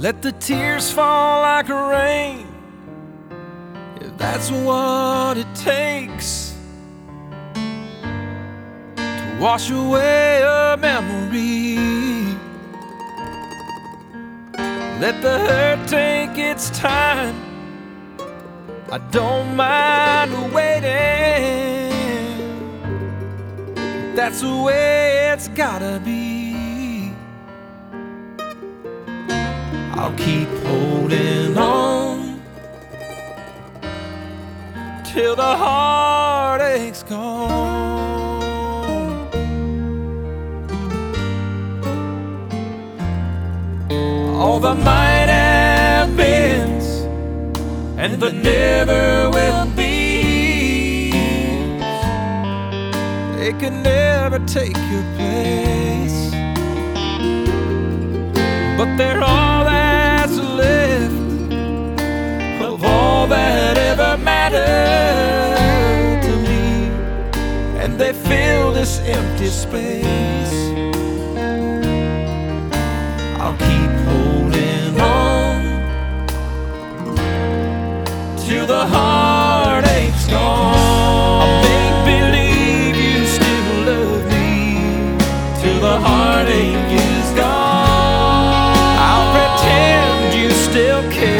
Let the tears fall like rain, if that's what it takes to wash away a memory. Let the hurt take its time, I don't mind waiting. That's the way it's gotta be. I'll keep holding on till the heartache's gone. All the might have beens and the never will be, they can never take your place, but they're all that's left of all that ever mattered to me, and they fill this empty space. I'll keep holding on till the heartache's gone. I'll make believe you still love me till the heartache is gone. I'll pretend you still care,